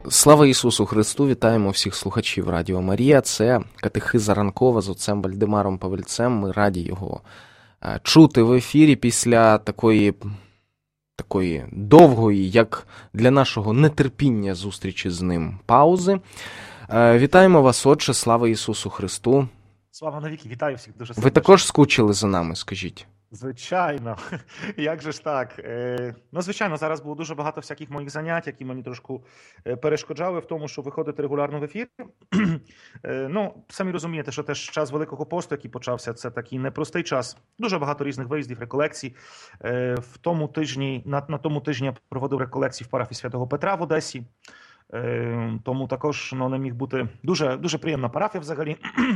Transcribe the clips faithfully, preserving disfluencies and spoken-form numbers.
Слава Ісусу Христу! Вітаємо всіх слухачів Радіо Марія. Це катехиза ранкова з отцем Вальдемаром Павельцем. Ми раді його чути в ефірі після такої, такої довгої, як для нашого нетерпіння зустрічі з ним, паузи. Вітаємо вас, отче, слава Ісусу Христу! Слава навіки, вітаю всіх дуже сильно. Ви також скучили за нами, скажіть? Звичайно, як же ж так. Е, ну, звичайно, зараз було дуже багато всяких моїх занять, які мені трошки перешкоджали в тому, щоб виходити регулярно в ефір. Е, ну, самі розумієте, що теж час Великого посту, який почався, це такий непростий час. Дуже багато різних виїздів, реколекцій. Е, в тому тижні, на, на тому тижні я проводив реколекції в парафії Святого Петра в Одесі. Е, тому також ну, не міг бути дуже, дуже приємна парафія взагалі.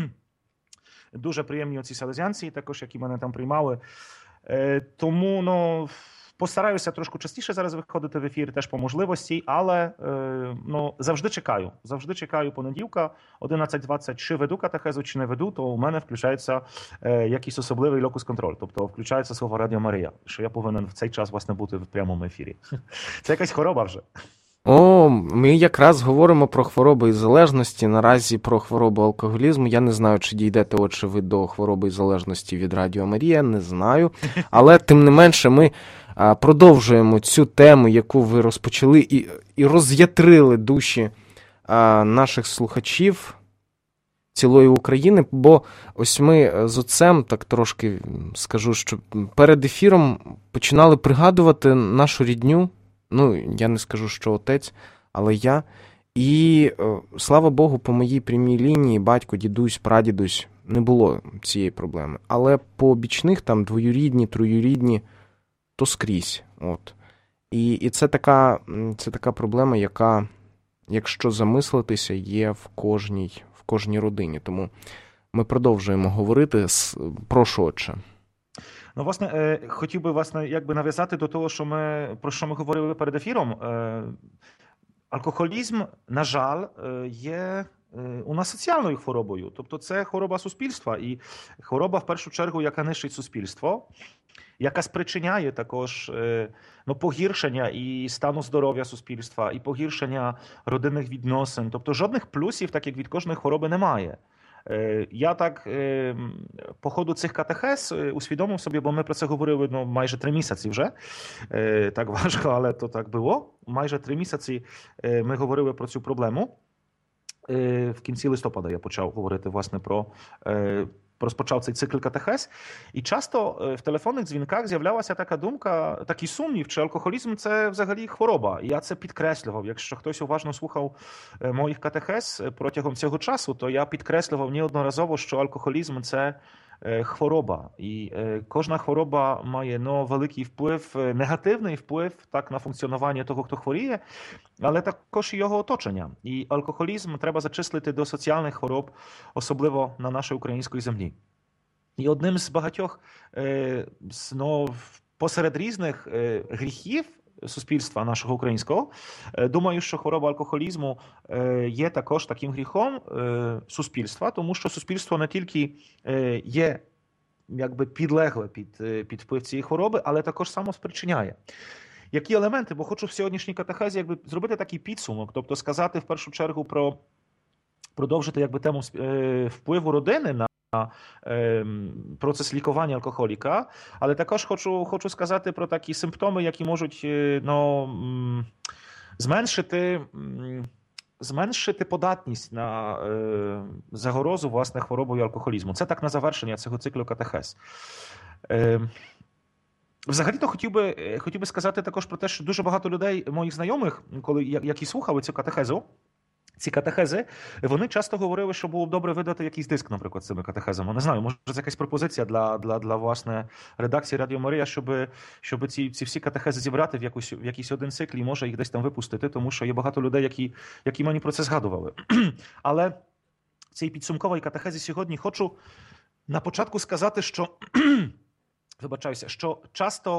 Дуже приємні оці селезянці, також, які мене там приймали. Е, тому, ну, постараюся трошки частіше зараз виходити в ефір, теж по можливості, але е, ну, завжди чекаю. Завжди чекаю понеділка, одинадцять двадцять, чи веду катехезу, чи не веду, то у мене включається е, якийсь особливий локус-контроль, тобто включається слово Радіо Марія, що я повинен в цей час, власне, бути в прямому ефірі. Це якась хвороба вже. О, ми якраз говоримо про хвороби і залежності, наразі про хворобу алкоголізму. Я не знаю, чи дійдете, отже, ви до хвороби і залежності від Радіо Марія, не знаю. Але, тим не менше, ми продовжуємо цю тему, яку ви розпочали і, і роз'ятрили душі наших слухачів цілої України, бо ось ми з отцем, так трошки скажу, що перед ефіром починали пригадувати нашу рідню. Ну, я не скажу, що отець, але я. І, слава Богу, по моїй прямій лінії, батько, дідусь, прадідусь, не було цієї проблеми. Але по бічних, там, двоюрідні, троюрідні, то скрізь. От. І, і це така, це така проблема, яка, якщо замислитися, є в кожній, в кожній родині. Тому ми продовжуємо говорити. Прошу, отче. Ну, власне, хотів би, власне, якби нав'язати до того, що ми, про що ми говорили перед ефіром. Алкоголізм, на жаль, є у нас соціальною хворобою. Тобто це хвороба суспільства і хвороба, в першу чергу, яка нищить суспільство, яка спричиняє також ну, погіршення і стану здоров'я суспільства, і погіршення родинних відносин. Тобто жодних плюсів, так як від кожної хвороби, немає. Я так по ходу цих катехез усвідомив собі, бо ми про це говорили ну, майже три місяці вже. Так важко, але то так було. Майже три місяці ми говорили про цю проблему. В кінці листопада я почав говорити власне про розпочав цей цикл катехез. І часто в телефонних дзвінках з'являлася така думка, такий сумнів, чи алкоголізм – це взагалі хвороба. І я це підкреслював. Якщо хтось уважно слухав моїх катехез протягом цього часу, то я підкреслював неодноразово, що алкоголізм – це хвороба. І кожна хвороба має ну, великий вплив, негативний вплив так, на функціонування того, хто хворіє, але також і його оточення. І алкоголізм треба зачислити до соціальних хвороб, особливо на нашій українській землі. І одним з багатьох ну, посеред різних гріхів суспільства нашого українського, думаю, що хвороба алкоголізму є також таким гріхом суспільства, тому що суспільство не тільки є якби підлегле під, під вплив цієї хвороби, але також само спричиняє. Які елементи? Бо хочу в сьогоднішній катехезі якби зробити такий підсумок, тобто сказати в першу чергу про продовжити якби тему впливу родини на процес лікування алкоголіка, але також хочу, хочу сказати про такі симптоми, які можуть ну, зменшити, зменшити податність на загрозу власне хворобою алкоголізму. Це так на завершення цього циклу катехез. Взагалі-то хотів би, хотів би сказати також про те, що дуже багато людей, моїх знайомих, коли, які слухали цю катехезу, ці катехези, вони часто говорили, що було б добре видати якийсь диск, наприклад, з цими катехезами. Не знаю, може це якась пропозиція для, для, для власне, редакції Радіо Марія, щоб, щоб ці, ці всі катехези зібрати в, якусь, в якийсь один цикл і може їх десь там випустити, тому що є багато людей, які, які мені про це згадували. Але в цій підсумковій катехезі сьогодні хочу на початку сказати, що, вибачаюся, що часто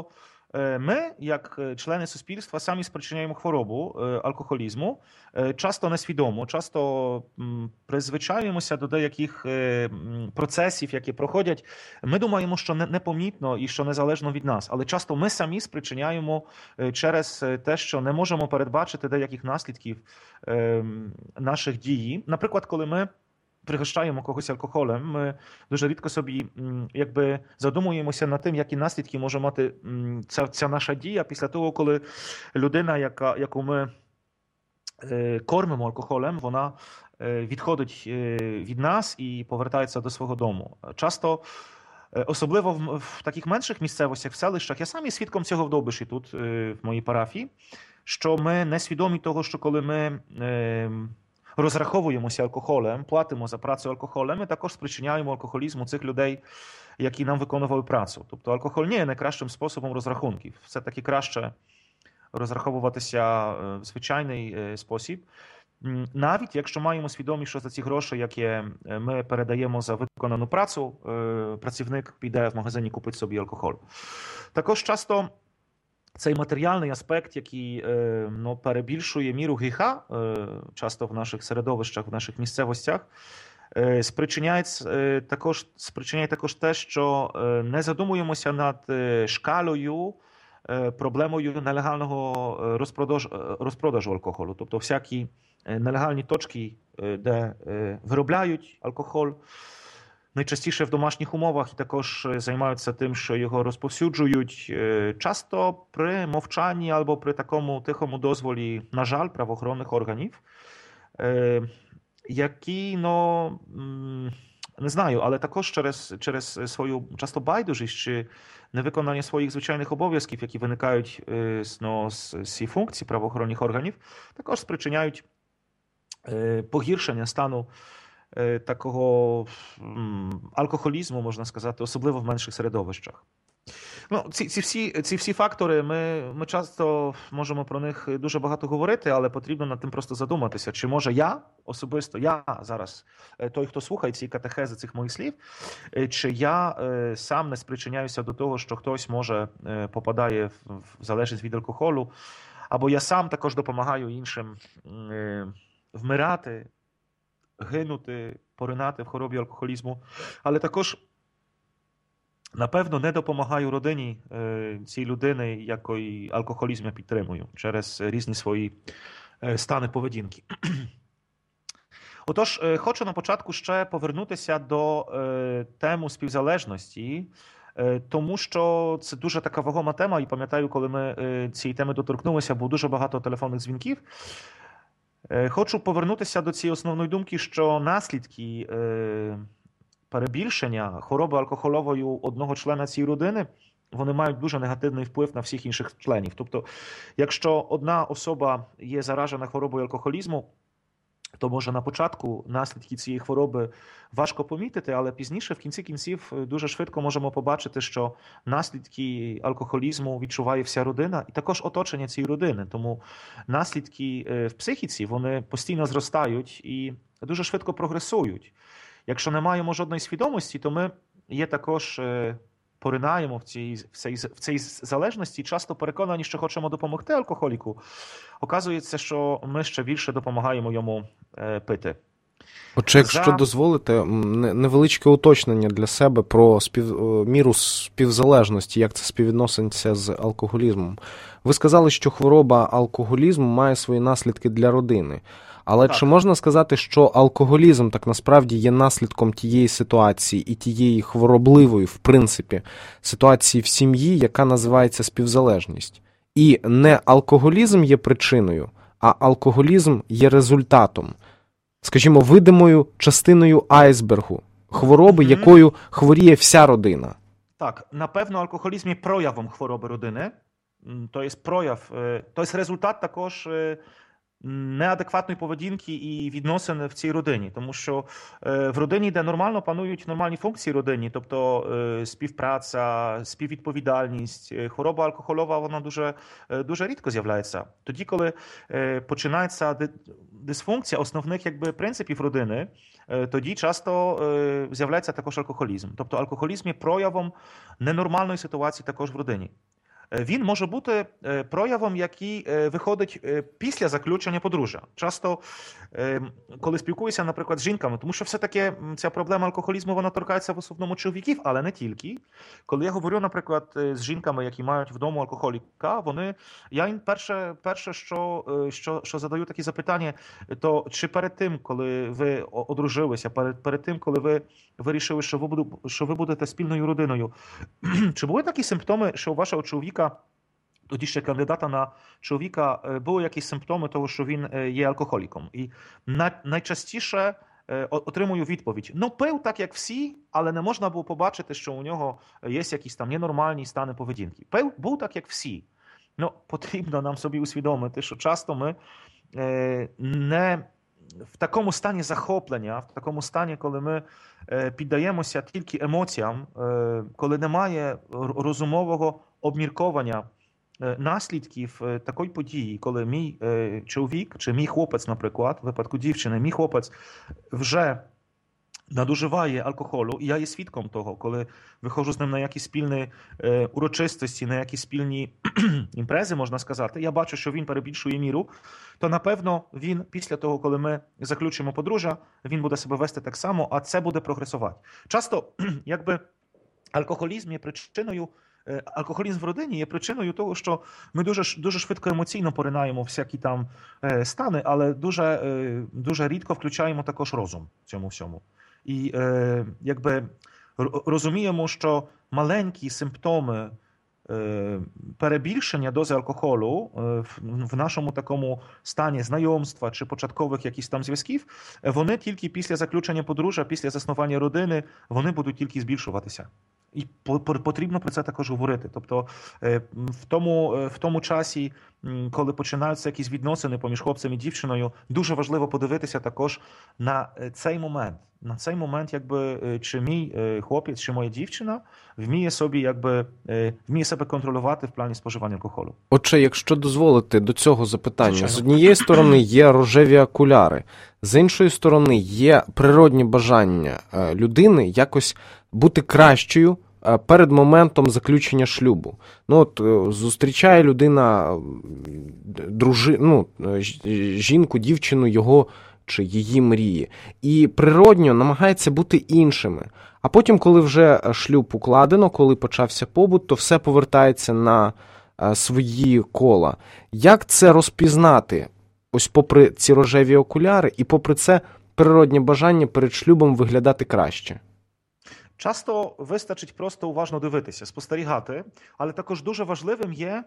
Ми, як члени суспільства, самі спричиняємо хворобу алкоголізму, часто несвідомо, часто призвичаюємося до деяких процесів, які проходять. Ми думаємо, що непомітно і що незалежно від нас, але часто ми самі спричиняємо через те, що не можемо передбачити деяких наслідків наших дій. Наприклад, коли ми пригощаємо когось алкоголем, ми дуже рідко собі якби задумуємося над тим, які наслідки може мати ця, ця наша дія після того, коли людина, яка, яку ми кормимо алкоголем, вона відходить від нас і повертається до свого дому. Часто, особливо в, в таких менших місцевостях, в селищах, я сам є свідком цього в Довбиші тут, в моїй парафії, що ми не свідомі того, що коли ми розраховуємося алкоголем, платимо за працю алкоголем, ми також спричиняємо алкоголізму цих людей, які нам виконували працю. Тобто алкоголь не є найкращим способом розрахунків. Все-таки краще розраховуватися в звичайний спосіб. Навіть якщо маємо свідомість, що за ці гроші, які ми передаємо за виконану працю, працівник піде в магазині купити собі алкоголь. Також часто цей матеріальний аспект, який ну, перебільшує міру гріха, часто в наших середовищах, в наших місцевостях, спричиняє також, спричиняє також те, що не задумуємося над шкалою, проблемою нелегального розпродажу, розпродажу алкоголю. Тобто всякі нелегальні точки, де виробляють алкоголь, найчастіше в домашніх умовах і також займаються тим, що його розповсюджують, часто при мовчанні або при такому тихому дозволі, на жаль, правоохоронних органів, які, ну, не знаю, але також через, через свою часто байдужість чи невиконання своїх звичайних обов'язків, які виникають ну, з цієї функції правоохоронних органів, також спричиняють погіршення стану такого алкоголізму, можна сказати, особливо в менших середовищах. Ну, ці, ці, всі, ці всі фактори, ми, ми часто можемо про них дуже багато говорити, але потрібно над тим просто задуматися, чи може я особисто, я зараз, той, хто слухає ці катехези цих моїх слів, чи я сам не спричиняюся до того, що хтось може попадає в залежність від алкоголю, або я сам також допомагаю іншим вмирати, гинути, поринати в хворобі алкоголізму, але також, напевно, не допомагаю родині цієї людини, якої алкоголізм я підтримую, через різні свої стани поведінки. Отож, хочу на початку ще повернутися до теми співзалежності, тому що це дуже така вагома тема, і пам'ятаю, коли ми цієї теми доторкнулися, було дуже багато телефонних дзвінків. Хочу повернутися до цієї основної думки, що наслідки перебільшення хвороби алкогольовою одного члена цієї родини, вони мають дуже негативний вплив на всіх інших членів. Тобто, якщо одна особа є заражена хворобою алкоголізму, то може на початку наслідки цієї хвороби важко помітити, але пізніше, в кінці кінців, дуже швидко можемо побачити, що наслідки алкоголізму відчуває вся родина і також оточення цієї родини. Тому наслідки в психіці, вони постійно зростають і дуже швидко прогресують. Якщо не маємо жодної свідомості, то ми є також поринаємо в цій, в цій, в цій залежності, часто переконані, що хочемо допомогти алкоголіку. Оказується, що ми ще більше допомагаємо йому пити. Отже, якщо За... дозволите, невеличке уточнення для себе про спів... міру співзалежності, як це співвідноситься з алкоголізмом. Ви сказали, що хвороба алкоголізму має свої наслідки для родини. Але так. Чи можна сказати, що алкоголізм так насправді є наслідком тієї ситуації і тієї хворобливої, в принципі, ситуації в сім'ї, яка називається співзалежність? І не алкоголізм є причиною, а алкоголізм є результатом, скажімо, видимою частиною айсбергу, хвороби, mm-hmm. якою хворіє вся родина. Так, напевно, алкоголізм є проявом хвороби родини. То є прояв, то є результат також неадекватної поведінки і відносин в цій родині. Тому що в родині, де нормально панують нормальні функції родині, тобто співпраця, співвідповідальність, хвороба алкогольова, вона дуже, дуже рідко з'являється. Тоді, коли починається дисфункція основних якби, принципів родини, тоді часто з'являється також алкоголізм. Тобто алкоголізм є проявом ненормальної ситуації також в родині. він може бути проявом, який виходить після заключення подружжя. Часто, коли спілкуюся, наприклад, з жінками, тому що все-таки ця проблема алкоголізму, вона торкається в основному чоловіків, але не тільки. Коли я говорю, наприклад, з жінками, які мають вдома алкоголіка, вони, я їм перше, перше що, що, що задаю такі запитання, то чи перед тим, коли ви одружилися, перед, перед тим, коли ви вирішили, що ви, буду, що ви будете спільною родиною, чи були такі симптоми, що у вашого чоловіка, тоді ще кандидата на чоловіка, були якісь симптоми того, що він є алкоголіком? І найчастіше отримую відповідь: ну, пив так, як всі, але не можна було побачити, що у нього є якісь там ненормальні стани поведінки. Пив був так, як всі. Ну, потрібно нам собі усвідомити, що часто ми не в такому стані захоплення, в такому стані, коли ми піддаємося тільки емоціям, коли немає розумового обмірковання наслідків такої події, коли мій чоловік чи мій хлопець, наприклад, в випадку дівчини, мій хлопець вже надуживає алкоголю, і я є свідком того, коли виходжу з ним на якісь спільні е, урочистості, на якісь спільні імпрези, можна сказати, я бачу, що він перебільшує міру, то, напевно, він після того, коли ми заключимо подружжя, він буде себе вести так само, а це буде прогресувати. Часто, якби, алкоголізм є причиною, е, алкоголізм в родині є причиною того, що ми дуже, дуже швидко емоційно поринаємо всякі там е, стани, але дуже, е, дуже рідко включаємо також розум в цьому всьому. І е, якби розуміємо, що маленькі симптоми е, перебільшення дози алкоголю е, в, в нашому такому стані знайомства чи початкових якісь там зв'язків, вони тільки після заключення подружжя, після заснування родини, вони будуть тільки збільшуватися. І потрібно про це також говорити. Тобто в тому, в тому часі, коли починаються якісь відносини поміж хлопцем і дівчиною, дуже важливо подивитися також на цей момент. На цей момент, якби, чи мій хлопець, чи моя дівчина вміє собі, якби, вміє себе контролювати в плані споживання алкоголю. Отже, якщо дозволити до цього запитання, звичайно, з однієї сторони є рожеві окуляри, з іншої сторони є природні бажання людини якось бути кращою перед моментом заключення шлюбу. Ну, от зустрічає людина дружи, ну, жінку, дівчину, його чи її мрії. І природньо намагається бути іншими. А потім, коли вже шлюб укладено, коли почався побут, то все повертається на свої кола. Як це розпізнати? Ось попри ці рожеві окуляри і попри це природнє бажання перед шлюбом виглядати краще. Часто вистачить просто уважно дивитися, спостерігати, але також дуже важливим є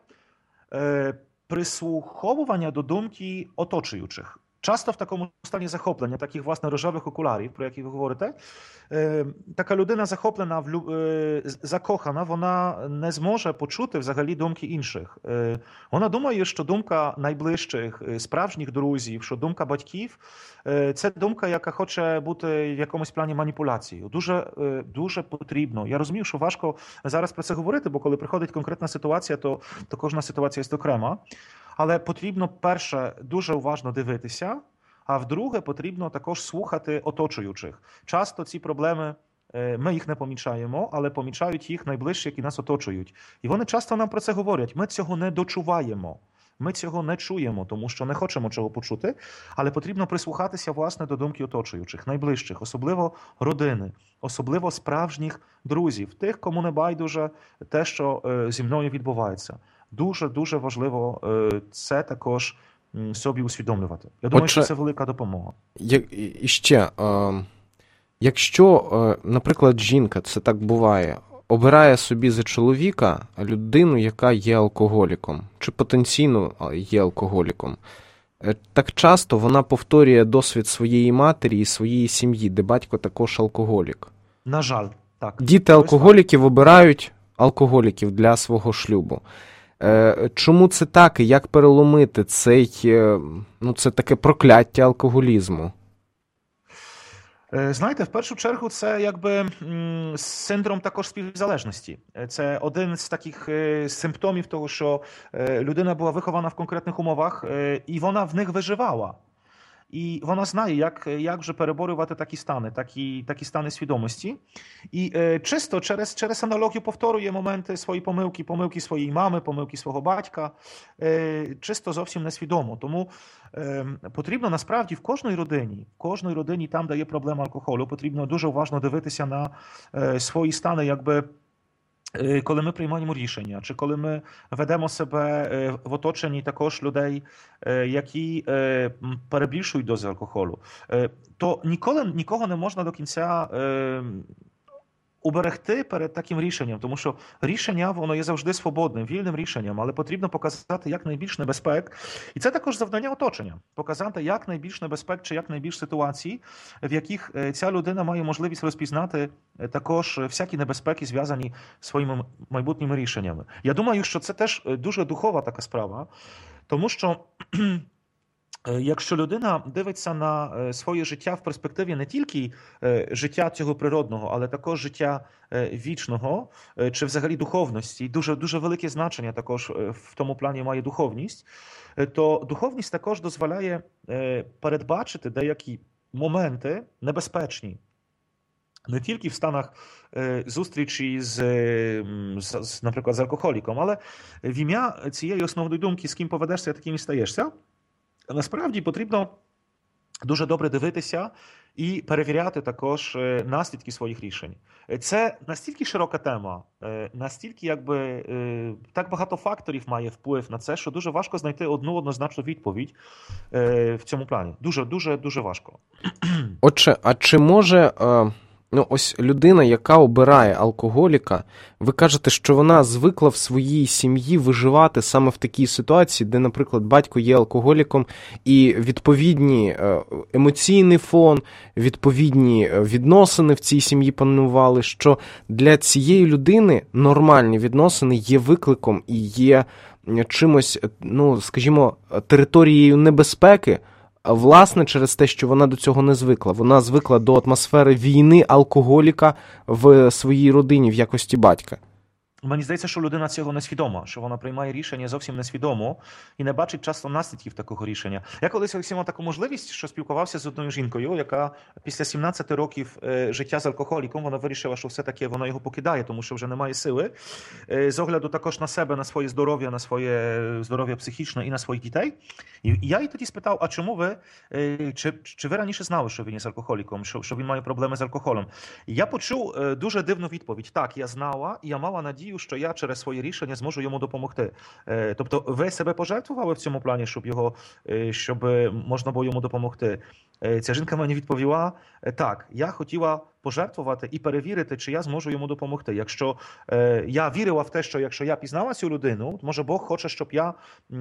е, прислуховування до думки оточуючих. Часто в такому стані захоплення, таких, власне, рожевих окулярів, про які ви говорите, е, така людина захоплена, е, закохана, вона не зможе почути взагалі думки інших. Е, вона думає, що думка найближчих, справжніх друзів, що думка батьків е, – це думка, яка хоче бути в якомусь плані маніпуляцією. Дуже, е, дуже потрібно. Я розумію, що важко зараз про це говорити, бо коли приходить конкретна ситуація, то, то кожна ситуація є окрема. Але потрібно, перше, дуже уважно дивитися, а вдруге, потрібно також слухати оточуючих. Часто ці проблеми, ми їх не помічаємо, але помічають їх найближчі, які нас оточують. І вони часто нам про це говорять. Ми цього не дочуваємо, ми цього не чуємо, тому що не хочемо чого почути, але потрібно прислухатися, власне, до думки оточуючих, найближчих, особливо родини, особливо справжніх друзів, тих, кому не байдуже те, що зі мною відбувається. Дуже-дуже важливо це також собі усвідомлювати. Я думаю, Отже, що це велика допомога. І ще, якщо, наприклад, жінка, це так буває, обирає собі за чоловіка людину, яка є алкоголіком, чи потенційно є алкоголіком, так часто вона повторює досвід своєї матері і своєї сім'ї, де батько також алкоголік. На жаль, так. Діти алкоголіків обирають алкоголіків для свого шлюбу. Чому це так і як переломити цей, ну, це таке прокляття алкоголізму? Знаєте, в першу чергу це якби синдром також співзалежності. Це один з таких симптомів того, що людина була вихована в конкретних умовах і вона в них виживала. і вона знає, як, як вже переборювати такі стани, такі, такі стани свідомості. І е, чисто через, через аналогію повторює моменти свої помилки, помилки своєї мами, помилки свого батька, е, чисто зовсім несвідомо. Тому е, потрібно насправді в кожній родині, в кожній родині там, де є проблема алкоголю, потрібно дуже уважно дивитися на е, свої стани, якби коли ми приймаємо рішення, чи коли ми ведемо себе в оточенні також людей, які перебільшують дози алкоголю, то ніколи нікого не можна до кінця уберегти перед таким рішенням, тому що рішення, воно є завжди свободним, вільним рішенням, але потрібно показати якнайбільш небезпек. І це також завдання оточення. Показати якнайбільш небезпек чи якнайбільш ситуацій, в яких ця людина має можливість розпізнати також всякі небезпеки, зв'язані з своїми майбутніми рішеннями. Я думаю, що це теж дуже духова така справа, тому що якщо людина дивиться на своє життя в перспективі не тільки життя цього природного, але також життя вічного, чи взагалі духовності, дуже, дуже велике значення також в тому плані має духовність, то духовність також дозволяє передбачити деякі моменти небезпечні. Не тільки в станах зустрічі з, з, наприклад, з алкоголіком, але в ім'я цієї основної думки, з ким поведешся, таким і стаєшся, насправді потрібно дуже добре дивитися і перевіряти також наслідки своїх рішень. Це настільки широка тема, настільки якби так багато факторів має вплив на це, що дуже важко знайти одну однозначну відповідь в цьому плані. Дуже, дуже, дуже важко. Отже, а чи може... Ну, ось людина, яка обирає алкоголіка, ви кажете, що вона звикла в своїй сім'ї виживати саме в такій ситуації, де, наприклад, батько є алкоголіком, і відповідні емоційний фон, відповідні відносини в цій сім'ї панували, що для цієї людини нормальні відносини є викликом і є чимось, ну, скажімо, територією небезпеки, власне, через те, що вона до цього не звикла. Вона звикла до атмосфери війни алкоголіка в своїй родині в якості батька. Мені здається, що людина цього не свідома, що вона приймає рішення зовсім несвідомо і не бачить часто наслідків такого рішення. Я колись мав таку можливість, що спілкувався з одною жінкою, яка після сімнадцяти років життя з алкоголіком, вона вирішила, що все-таки вона його покидає, тому що вже немає сили. З огляду також на себе, на своє здоров'я, на своє здоров'я психічне і на своїх дітей. І я її тоді спитав, а чому ви, чи, чи ви раніше знали, що він є з алкоголіком, що, що він має проблеми з алкоголем? І я почув дуже дивну відповідь. Так, я знала, і я мала надію, що я через своє рішення зможу йому допомогти. Тобто ви себе пожертвували в цьому плані, щоб його, щоб можна було йому допомогти? Ця жінка мені відповіла, так, я хотіла пожертвувати і перевірити, чи я зможу йому допомогти. Якщо е, я вірила в те, що якщо я пізнала цю людину, може Бог хоче, щоб я,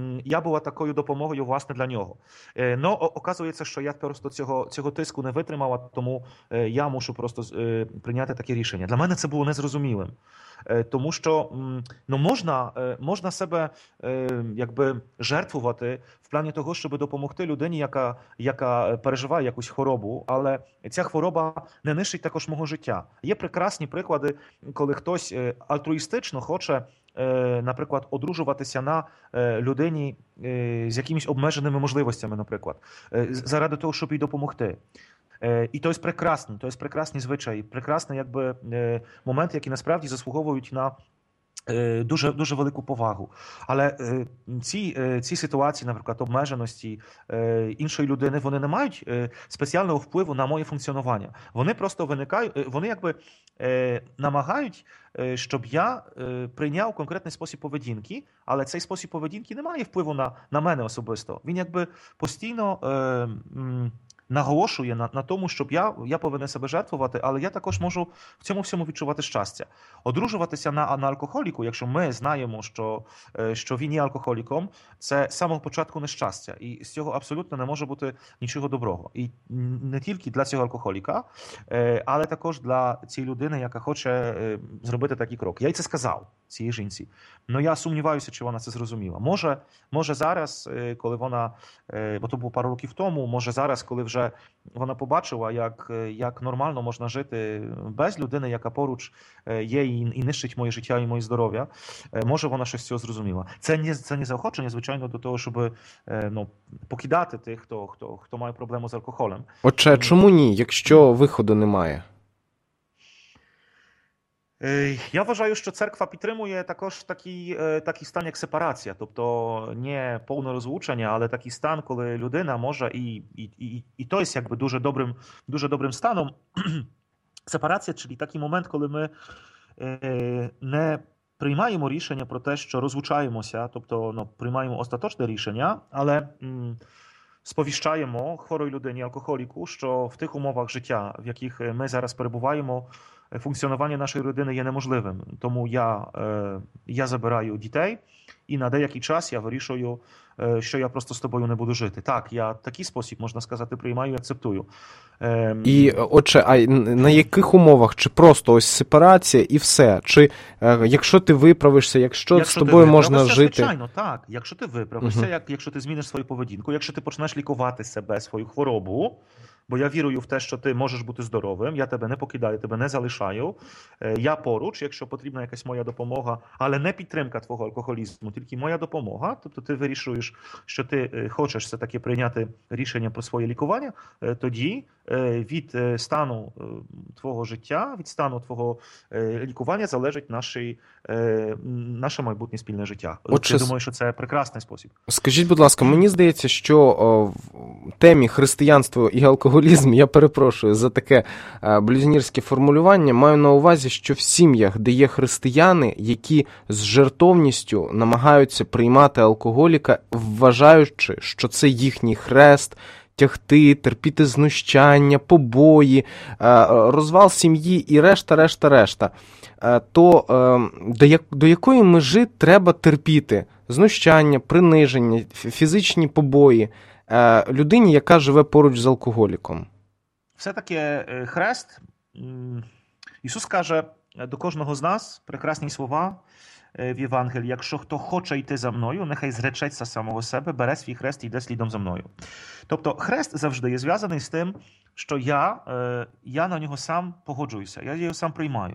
я була такою допомогою, власне, для нього. Е, но оказується, що я просто цього, цього тиску не витримала, тому е, я мушу просто е, прийняти таке рішення. Для мене це було незрозумілим. Е, тому що ну, можна, е, можна себе е, якби жертвувати в плані того, щоб допомогти людині, яка, яка переживає якусь хворобу, але ця хвороба не нищить також мого життя. Є прекрасні приклади, коли хтось альтруїстично хоче, наприклад, одружуватися на людині з якимись обмеженими можливостями, наприклад, заради того, щоб їй допомогти. І то є прекрасний, то є прекрасний звичай, прекрасний якби момент, які насправді заслуговують на дуже, дуже велику повагу. Але ці, ці ситуації, наприклад, обмеженості іншої людини, вони не мають спеціального впливу на моє функціонування. Вони просто виникають, вони якби намагають, щоб я прийняв конкретний спосіб поведінки, але цей спосіб поведінки не має впливу на, на мене особисто. Він якби постійно наголошує на, на тому, щоб я, я повинен себе жертвувати, але я також можу в цьому всьому відчувати щастя. Одружуватися на, на алкоголіку, якщо ми знаємо, що, що він є алкоголіком, це з самого початку нещастя. І з цього абсолютно не може бути нічого доброго. І не тільки для цього алкоголіка, але також для цієї людини, яка хоче зробити такий крок. Я й це сказав цій жінці. Ну я сумніваюся, чи вона це зрозуміла. Може, може зараз, коли вона, бо то було пару років тому, може зараз, коли вже вже вона побачила, як, як нормально можна жити без людини, яка поруч є і, і нищить моє життя і моє здоров'я, може вона щось з цього зрозуміла. Це не, це не заохочення, звичайно, до того, щоб ну, покидати тих, хто, хто, хто має проблему з алкоголем. Отже, чому ні, якщо виходу немає? Я вважаю, що церква підтримує також такий, такий стан, як сепарація, тобто не повне розлучення, але такий стан, коли людина може, і, і, і, і то є якби дуже добрим, дуже добрим станом. Сепарація, czyli такий момент, коли ми не приймаємо рішення про те, що розлучаємося, тобто ну, приймаємо остаточне рішення, але м, сповіщаємо хворій людині, алкоголіку, що в тих умовах життя, в яких ми зараз перебуваємо, функціонування нашої родини є неможливим. Тому я, я забираю дітей і на деякий час я вирішую, що я просто з тобою не буду жити. Так, я такий спосіб, можна сказати, приймаю і акцептую. І, отже, а на яких умовах? Чи просто ось сепарація і все? Чи якщо ти виправишся, якщо, якщо з тобою можна жити? Звичайно, так. Якщо ти виправишся, uh-huh. як, якщо ти зміниш свою поведінку, якщо ти почнеш лікувати себе, свою хворобу, бо я вірую в те, що ти можеш бути здоровим, я тебе не покидаю, тебе не залишаю. Я поруч, якщо потрібна якась моя допомога, але не підтримка твого алкоголізму, тільки моя допомога. Тобто ти вирішуєш, що ти хочеш все-таки прийняти рішення про своє лікування, тоді від стану твого життя, від стану твого лікування залежить наші, наше майбутнє спільне життя. Отже, я думаю, що це прекрасний спосіб. Скажіть, будь ласка, мені здається, що в темі християнство і алкоголізм, я перепрошую за таке блюзнірське формулювання, маю на увазі, що в сім'ях, де є християни, які з жертовністю намагаються приймати алкоголіка, вважаючи, що це їхній хрест, тягти, терпіти знущання, побої, розвал сім'ї і решта, решта, решта, то до, як, до якої межі треба терпіти знущання, приниження, фізичні побої людині, яка живе поруч з алкоголіком? Все-таки хрест, Ісус каже до кожного з нас прекрасні слова в Євангелії: якщо хто хоче йти за мною, нехай зречеться самого себе, бере свій хрест і йде слідом за мною. Тобто хрест завжди є зв'язаний з тим, що я, я на нього сам погоджуюся, я його сам приймаю.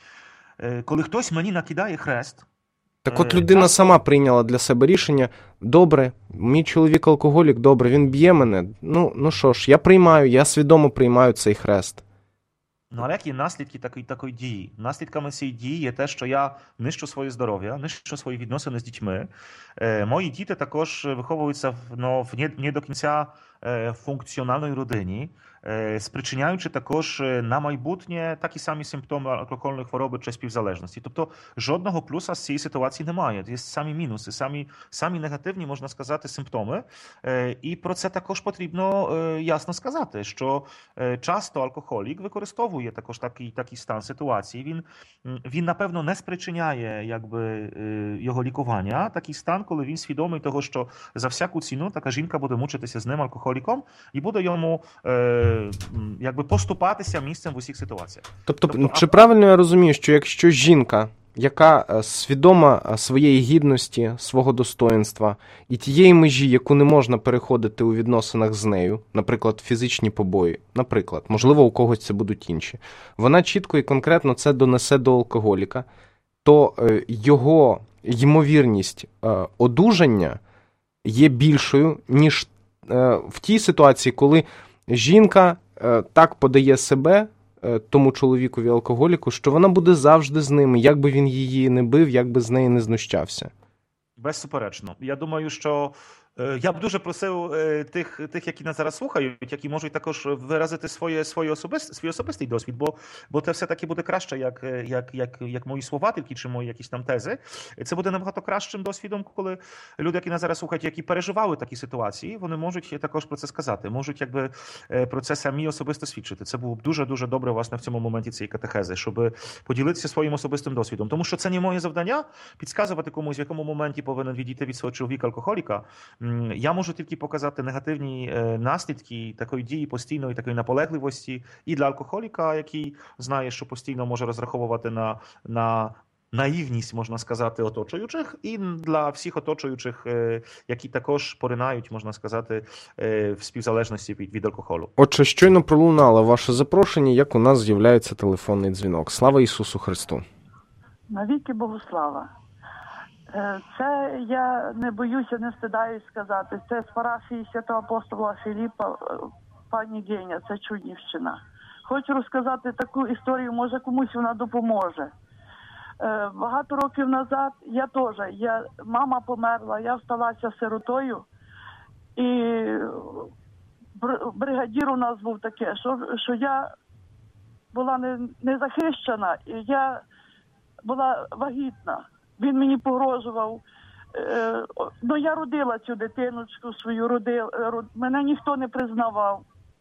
Коли хтось мені накидає хрест, так от людина так, сама прийняла для себе рішення: добре, мій чоловік алкоголік, добре, він б'є мене, ну, ну що ж, я приймаю, я свідомо приймаю цей хрест. Ну, але які наслідки такої, такої дії? Наслідками цієї дії є те, що я нищу своє здоров'я, нищу свої відносини з дітьми. Е, мої діти також виховуються в, ну, в не, не до кінця е, функціональної родині, е, спричиняючи також на майбутнє такі самі симптоми алкогольної хвороби чи співзалежності. Тобто жодного плюса з цієї ситуації немає. Є самі мінуси, самі, самі негативні, можна сказати, симптоми. Е, і про це також потрібно е, ясно сказати, що е, часто алкоголік використовує є також такий, такий стан ситуації. Він, він, напевно, не спричиняє якби, його лікування. Такий стан, коли він свідомий того, що за всяку ціну така жінка буде мучитися з ним, алкоголіком, і буде йому е, якби, поступатися місцем в усіх ситуаціях. Тобто, тобто чи а... правильно я розумію, що якщо жінка, яка свідома своєї гідності, свого достоїнства і тієї межі, яку не можна переходити у відносинах з нею, наприклад, фізичні побої, наприклад, можливо, у когось це будуть інші, вона чітко і конкретно це донесе до алкоголіка, то його ймовірність одужання є більшою, ніж в тій ситуації, коли жінка так подає себе тому чоловікові алкоголіку, що вона буде завжди з ними, як би він її не бив, як би з неї не знущався. Безсуперечно. Я думаю, що я б дуже просив тих, тих, які нас зараз слухають, які можуть також виразити своє, своє особист, свій особистий досвід, бо, бо це все-таки буде краще, як, як, як, як мої слова тільки, чи мої якісь там тези. Це буде набагато кращим досвідом, коли люди, які нас зараз слухають, які переживали такі ситуації, вони можуть також про це сказати, можуть якби про це самі особисто свідчити. Це було б дуже-дуже добре, власне, в цьому моменті цієї катехези, щоб поділитися своїм особистим досвідом. Тому що це не моє завдання підказувати комусь, в якому моменті повинен відійти від свого чоловіка-алкоголіка. Я можу тільки показати негативні наслідки такої дії постійної, такої наполегливості і для алкоголіка, який знає, що постійно може розраховувати на, на наївність, можна сказати, оточуючих, і для всіх оточуючих, які також поринають, можна сказати, в співзалежності від, від алкоголю. Отже, щойно пролунало ваше запрошення, як у нас з'являється телефонний дзвінок. Слава Ісусу Христу! Навіки Богу слава! Це я не боюся, не стидаюсь сказати. Це з парафії святого апостола Філіпа, пані Геня, це Чуднівщина. Хочу розказати таку історію, може комусь вона допоможе. Багато років назад я теж, я, мама померла, я сталася сиротою, і бригадір у нас був таке, що, що я була не, не захищена, і я була вагітна. Він мені погрожував. Е, ну, я родила цю дитиночку свою, родила, род, мене ніхто не признавав.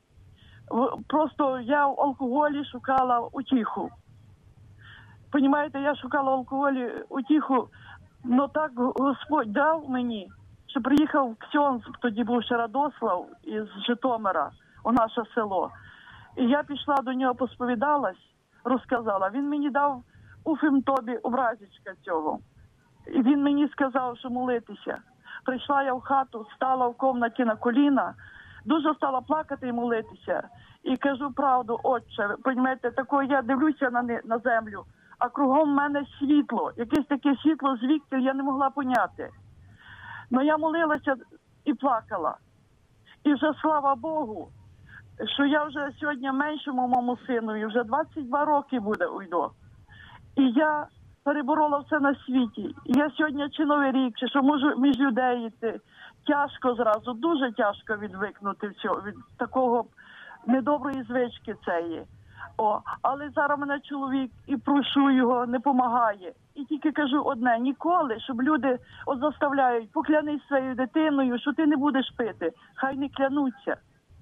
Просто я в алкоголі шукала утіху. Понімаєте, я шукала в алкоголі утіху, але так Господь дав мені, що приїхав ксьонз, тоді був ще Радослав із Житомира, у наше село. І я пішла до нього, посповідалась, розказала. Він мені дав уфим тобі образічка цього. І він мені сказав, що молитися. Прийшла я в хату, стала в кімнаті на коліна, дуже стала плакати і молитися. І кажу правду, отче, розумієте, такою я дивлюся на, не, на землю, а кругом мене світло, якесь таке світло звідти я не могла поняти. Но я молилася і плакала. І вже слава Богу, що я вже сьогодні меншому моєму синові, вже двадцять два роки буде уйду. І я переборола все на світі. І я сьогодні чи Новий рік, чи що можу між людей йти. Тяжко зразу, дуже тяжко відвикнути всього, від такого недоброї звички цієї. О, але зараз мене чоловік, і прошу його, не допомагає. І тільки кажу одне, ніколи, щоб люди от заставляють, поклянись своєю дитиною, що ти не будеш пити. Хай не клянуться.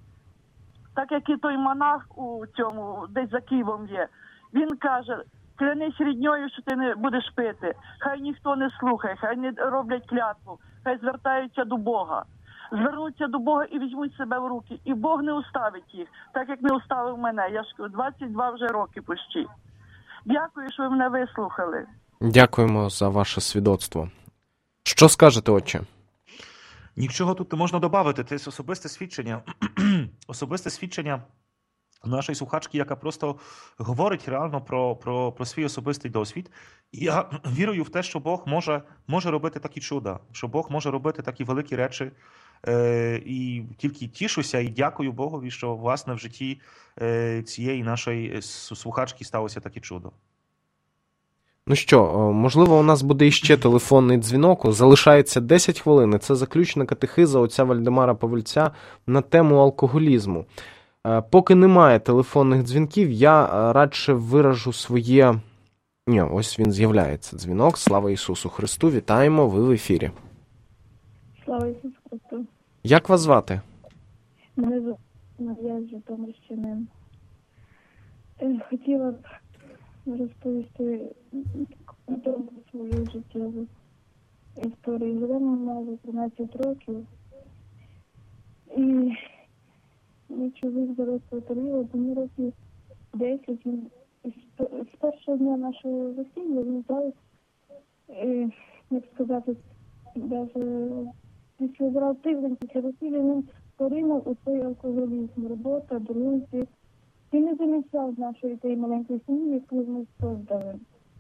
Так як і той монах у цьому, десь за Києвом є, він каже, клянись рідньою, що ти не будеш пити. Хай ніхто не слухає, хай не роблять клятву, хай звертаються до Бога. Звернуться до Бога і візьмуть себе в руки. І Бог не оставить їх, так як не оставив мене. Я ж двадцять два вже роки почти. Дякую, що ви мене вислухали. Дякуємо за ваше свідоцтво. Що скажете, отче? Нічого тут не можна додати. Це особисте свідчення. Особисте свідчення нашої слухачки, яка просто говорить реально про, про, про свій особистий досвід. І я вірую в те, що Бог може, може робити такі чуда, що Бог може робити такі великі речі. Е, і тільки тішуся і дякую Богові, що, власне, в житті е, цієї нашої слухачки сталося таке чудо. Ну що, можливо, у нас буде іще телефонний дзвінок. Залишається десять хвилин. Це заключна катехиза отця Вальдемара Павельця на тему алкоголізму. Поки немає телефонних дзвінків, я радше виражу своє... Ні, ось він з'являється, дзвінок. Слава Ісусу Христу, вітаємо, ви в ефірі. Слава Ісусу Христу. Як вас звати? Мене звати Марія з Житомирщини. Хотіла б розповісти про свою життєву історію. Живемо майже тринадцять років. І мій чоловік дорослий період, мені років десять. Він з першого дня нашого весілля він зараз, як сказати, навіть після зразу тиждень після весілля він поринув у цей алкоголізм, робота, друзі. Він не замічав нашої тієї маленької сім'ї, яку ми создали.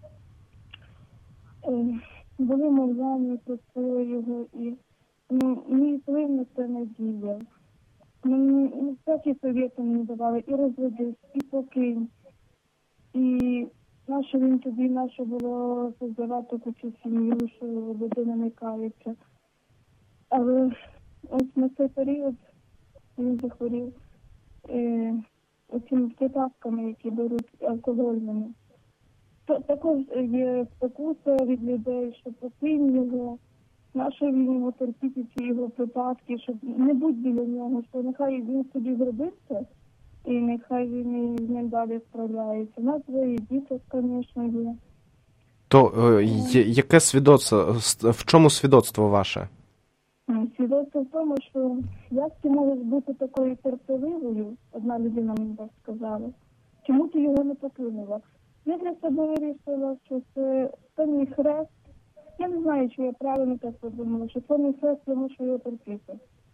Були мовляні, просили його, і ну, мені вплив на це надія. Мені всякі совєти мені давали, і розводись, і покинь. І наше він тоді, наше було создавати таку сім'ю, що людина не кається. Але ось на цей період він захворів е, оцими припадками, які беруть алкогольними. Також є спокуса від людей, що покинь його, нащо він його терпіти ці його припадки, щоб не будь біля нього, що нехай він собі зробився, і нехай він з ним далі справляється. У нас двоє діток, звісно, є. То е, яке свідоцтво, в чому свідоцтво ваше? Свідоцтво в тому, що як ти можеш бути такою терпеливою, одна людина мені так сказала, чому ти його не покинула? Я для себе вирішила, що це, це мій хрест. Я не знаю, чи я правильно так подумала, що це мій хрест, я мушу його терпіти.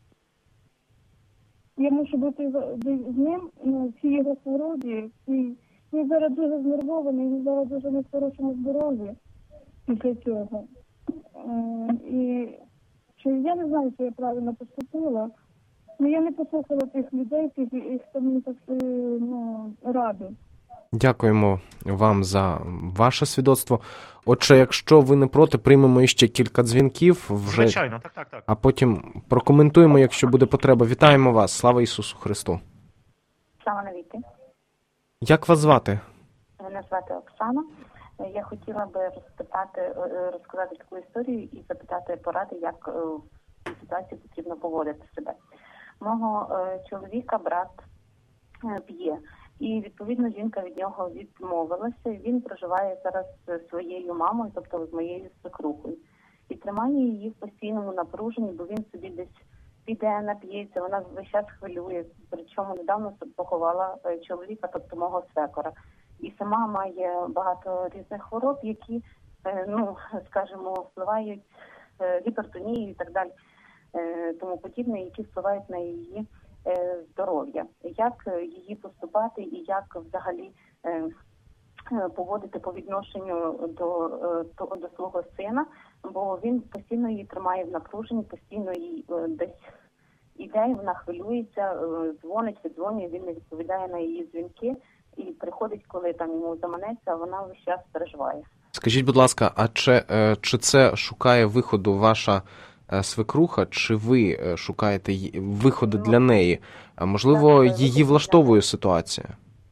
Я мушу бути з з ним на цій його хворобі. І він зараз дуже знервований, він зараз дуже не в хорошому здоров'ї після цього. Е, І чи я не знаю, чи я правильно поступила, але я не послухала тих людей, тих, хто мені так е, ну, радив. Дякуємо вам за ваше свідоцтво. Отже, якщо ви не проти, приймемо іще кілька дзвінків вже, Звичайно, так, так, так. а потім прокоментуємо, якщо буде потреба. Вітаємо вас. Слава Ісусу Христу. Слава навіки. Як вас звати? Мене звати Оксана. Я хотіла би розпитати, розказати таку історію і запитати поради, як в цій ситуації потрібно поводити себе. Мого чоловіка брат п'є. І, відповідно, жінка від нього відмовилася. Він проживає зараз зі своєю мамою, тобто з моєю свекрухою. І тримає її в постійному напруженні, бо він собі десь піде, нап'ється, вона весь час хвилює. Причому недавно поховала чоловіка, тобто мого свекора. І сама має багато різних хвороб, які, ну, скажімо, впливають, гіпертонію і так далі, тому подібне, які впливають на її здоров'я. Як її поступати і як взагалі поводити по відношенню до, до, до свого сина, бо він постійно її тримає в напруженні, постійно їй десь іде, вона хвилюється, дзвонить, віддзвонює, він не відповідає на її дзвінки і приходить, коли там йому заманеться, а вона весь час переживає. Скажіть, будь ласка, а чи, чи це шукає виходу ваша свекруха, чи ви шукаєте виходу для неї? Можливо, її влаштовує ситуація?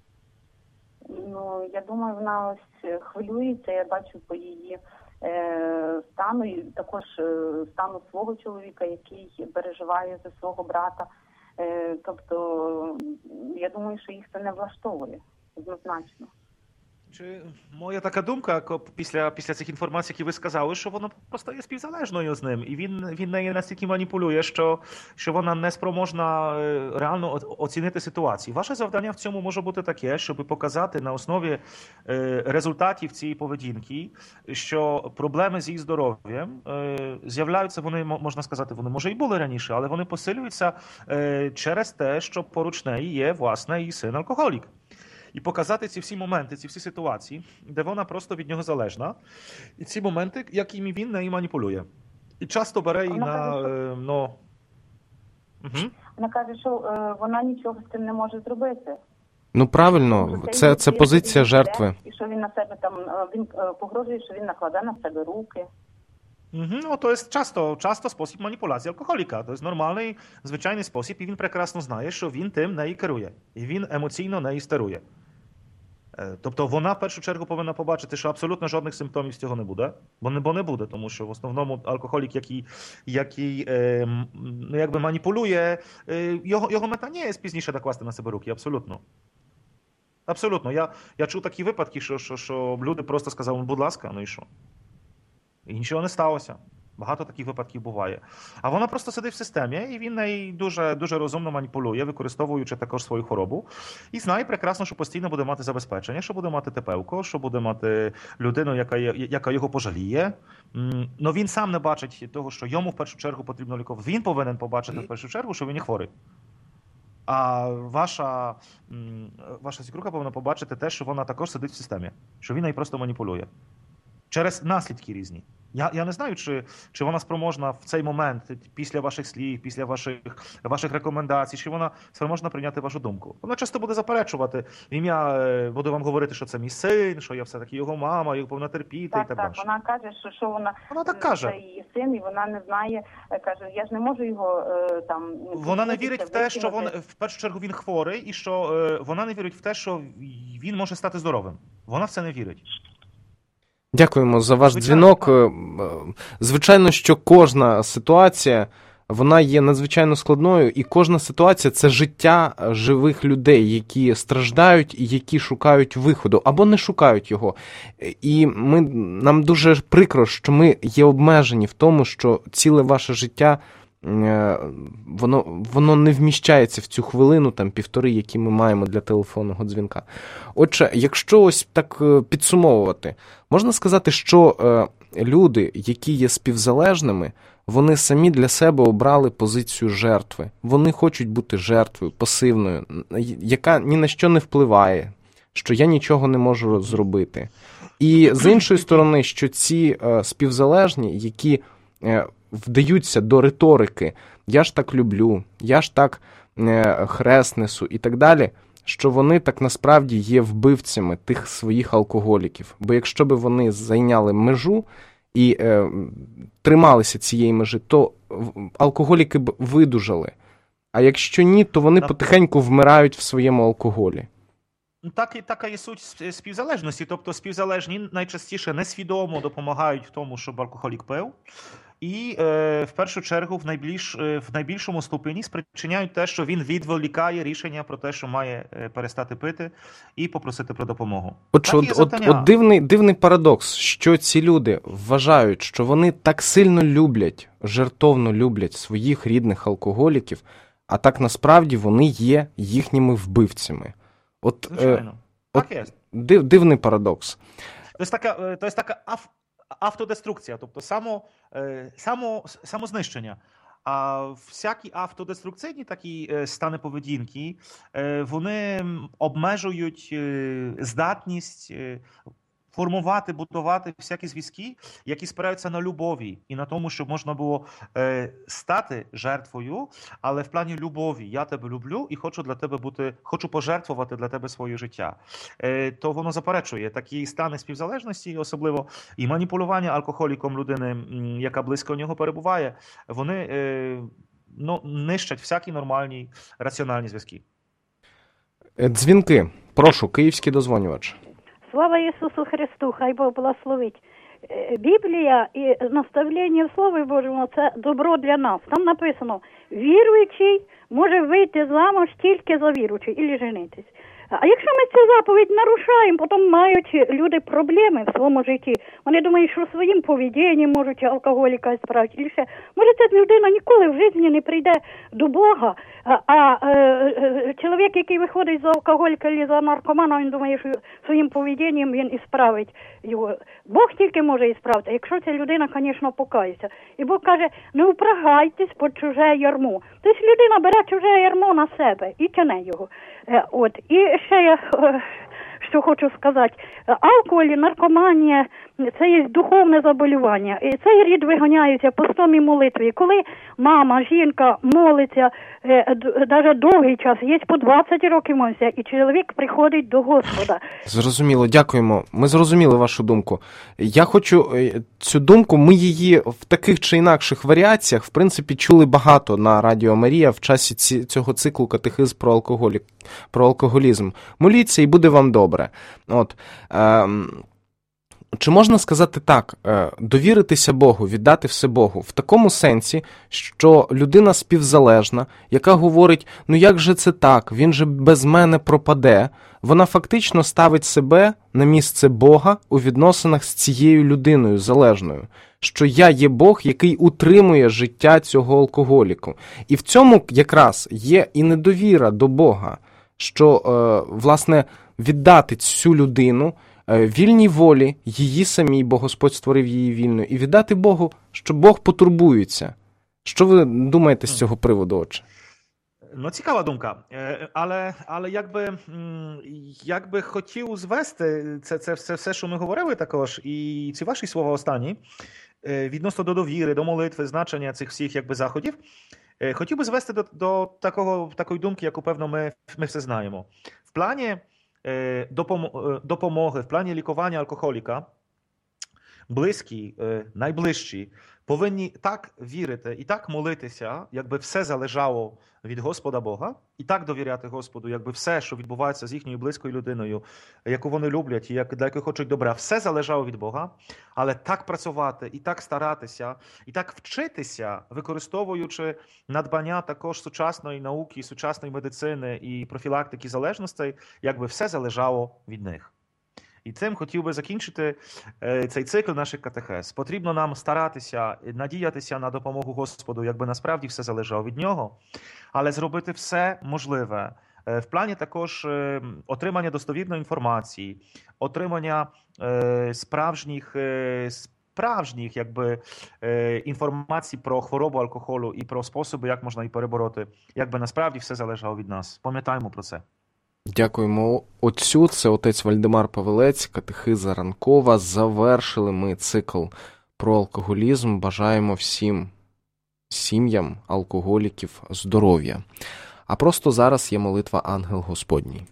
Ну, я думаю, вона ось хвилюється, я бачу по її е, стану, і також е, стану свого чоловіка, який переживає за свого брата. Е, тобто, я думаю, що їх це не влаштовує, однозначно. Чи моя така думка, після, після цих інформацій, які ви сказали, що вона просто є співзалежною з ним, і він, він нею настільки маніпулює, що, що вона не спроможна реально оцінити ситуацію. Ваше завдання в цьому може бути таке, щоб показати на основі результатів цієї поведінки, що проблеми з її здоров'ям з'являються, вони, можна сказати, вони може і були раніше, але вони посилюються через те, що поруч неї є, власне, її син-алкоголік. І показати ці всі моменти, ці всі ситуації, де вона просто від нього залежна. І ці моменти, якими він нею маніпулює. І часто бере її на... Е, ну... Угу. Вона каже, що е, вона нічого з цим не може зробити. Ну, правильно, це, це позиція жертви. І що він на себе там, він погрожує, що він накладає на себе руки. Mhm, no to jest часто, часто спосіб маніпуляції алкоголіка. To jest нормальний, звичайний спосіб, і він прекрасно знає, що він тим нею керує. І він емоційно нею стерує. Тобто вона в першу чергу повинна побачити, що абсолютно жодних симптомів з цього не буде. Бо не, бо не буде, тому що в основному алкоголік, який, який е, ну, якби маніпулює, е, його, його мета не є пізніше накласти на себе руки, абсолютно. Абсолютно. Я, я чув такі випадки, що, що, що люди просто сказали, будь ласка, ну і що? І нічого не сталося. Багато таких випадків буває. А вона просто сидить в системі, і він неї дуже, дуже розумно маніпулює, використовуючи також свою хворобу. І знає прекрасно, що постійно буде мати забезпечення, що буде мати тепелко, що буде мати людину, яка, яка його пожаліє. Но він сам не бачить того, що йому в першу чергу потрібно лікувати. Він повинен побачити в першу чергу, що він є хворий. А ваша, ваша свекруха повинна побачити те, що вона також сидить в системі, що він неї просто маніпулює. Через наслідки різні. Я, я не знаю, чи, чи вона спроможна в цей момент, після ваших слів, після ваших, ваших рекомендацій, чи вона спроможна прийняти вашу думку. Вона часто буде заперечувати. В ім'я буде вам говорити, що це мій син, що я все-таки його мама, його повинна терпіти так, і так, так далі. Вона каже, що, що вона, вона так каже. Це її син, і вона не знає, каже, я ж не можу його там... Вона не вірить в те, що він, в першу чергу він хворий, і що е, вона не вірить в те, що він може стати здоровим. Вона в це не вірить. Дякуємо за ваш дзвінок. Звичайно, що кожна ситуація, вона є надзвичайно складною, і кожна ситуація – це життя живих людей, які страждають і які шукають виходу, або не шукають його. І ми, нам дуже прикро, що ми є обмежені в тому, що ціле ваше життя воно, воно не вміщається в цю хвилину, там, півтори, які ми маємо для телефонного дзвінка. Отже, якщо ось так підсумовувати, можна сказати, що люди, які є співзалежними, вони самі для себе обрали позицію жертви. Вони хочуть бути жертвою, пасивною, яка ні на що не впливає, що я нічого не можу зробити. І з іншої сторони, що ці співзалежні, які вдаються до риторики «я ж так люблю», «я ж так хрест несу» і так далі, що вони так насправді є вбивцями тих своїх алкоголіків. Бо якщо б вони зайняли межу і е, трималися цієї межі, то алкоголіки б видужали. А якщо ні, то вони потихеньку вмирають в своєму алкоголі. Так, така є суть співзалежності. Тобто співзалежні найчастіше несвідомо допомагають в тому, щоб алкоголік пив. І е, в першу чергу в, найбільш, в найбільшому ступені спричиняють те, що він відволікає рішення про те, що має перестати пити і попросити про допомогу. От, от, от, от дивний, дивний парадокс, що ці люди вважають, що вони так сильно люблять, жертовно люблять своїх рідних алкоголіків, а так насправді вони є їхніми вбивцями. От, Звичайно. Е, так от є. Див, дивний парадокс. Тобто така, тобто така ав, автодеструкція, тобто само, само, самознищення. А всякі автодеструкційні такі стани поведінки, вони обмежують здатність формувати, будувати всякі зв'язки, які спираються на любові і на тому, щоб можна було е, стати жертвою, але в плані любові. Я тебе люблю і хочу для тебе бути, хочу пожертвувати для тебе своє життя. Е, то воно заперечує такі стани співзалежності, особливо і маніпулювання алкоголіком людини, яка близько нього перебуває, вони е, ну, нищать всякі нормальні раціональні зв'язки. Дзвінки. Прошу, київський дозвонювач. Слава Ісусу Христу, хай Бог благословить. Біблія і наставлення в Слові Божому – це добро для нас. Там написано, віруючий може вийти замуж тільки за віруючий, і женитись. А якщо ми цю заповідь нарушаємо, потім мають люди проблеми в своєму житті. Вони думають, що своїм поведінням можуть алкоголіка справити. І ще. Може, ця людина ніколи в житті не прийде до Бога, а, а е, чоловік, який виходить за алкоголіка або за наркомана, він думає, що своїм поведінням він і справить його. Бог тільки може і справити, якщо ця людина, звісно, покається. І Бог каже, не впрагайтесь під чуже ярмо. Тобто людина бере чуже ярмо на себе і тяне його. Е, от. І ще я що хочу сказати, алкоголь, наркоманія – це є духовне заболювання. І цей рід виганяється постом і молитві. Коли мама, жінка молиться, навіть довгий час, є по двадцять років молиться, і чоловік приходить до Господа. Зрозуміло, дякуємо. Ми зрозуміли вашу думку. Я хочу цю думку, ми її в таких чи інакших варіаціях, в принципі, чули багато на Радіо Марія в часі ці, цього циклу «Катехизм про алкоголі, про алкоголізм». Моліться і буде вам добре. От. Ем... Чи можна сказати так, довіритися Богу, віддати все Богу, в такому сенсі, що людина співзалежна, яка говорить, ну як же це так, він же без мене пропаде, вона фактично ставить себе на місце Бога у відносинах з цією людиною залежною, що я є Бог, який утримує життя цього алкоголіку. І в цьому якраз є і недовіра до Бога, що, власне, віддати цю людину вільній волі, її самій, бо Господь створив її вільною, і віддати Богу, що Бог потурбується. Що ви думаєте з цього приводу, отче? Ну, цікава думка, але, але якби, якби хотів звести це, це все, все, що ми говорили також, і ці ваші слова останні, відносно до довіри, до молитви, значення цих всіх якби заходів, хотів би звести до, до такого, такої думки, яку, певно, ми, ми все знаємо. В плані допомоги, в плані лікування алкоголіка, близькі, найближчі повинні так вірити і так молитися, якби все залежало від Господа Бога, і так довіряти Господу, якби все, що відбувається з їхньою близькою людиною, яку вони люблять і для якої хочуть добра, все залежало від Бога, але так працювати, і так старатися, і так вчитися, використовуючи надбання також сучасної науки, сучасної медицини і профілактики залежностей, якби все залежало від них. І цим хотів би закінчити цей цикл наших катехез. Потрібно нам старатися, надіятися на допомогу Господу, якби насправді все залежало від Нього, але зробити все можливе. В плані також отримання достовірної інформації, отримання справжніх, справжніх якби, інформацій про хворобу алкоголю і про способи, як можна її перебороти, якби насправді все залежало від нас. Пам'ятаємо про це. Дякуємо отцю. Це отець Вальдемар Павелець, катехиза ранкова. Завершили ми цикл про алкоголізм. Бажаємо всім сім'ям алкоголіків здоров'я. А просто зараз є молитва «Ангел Господній».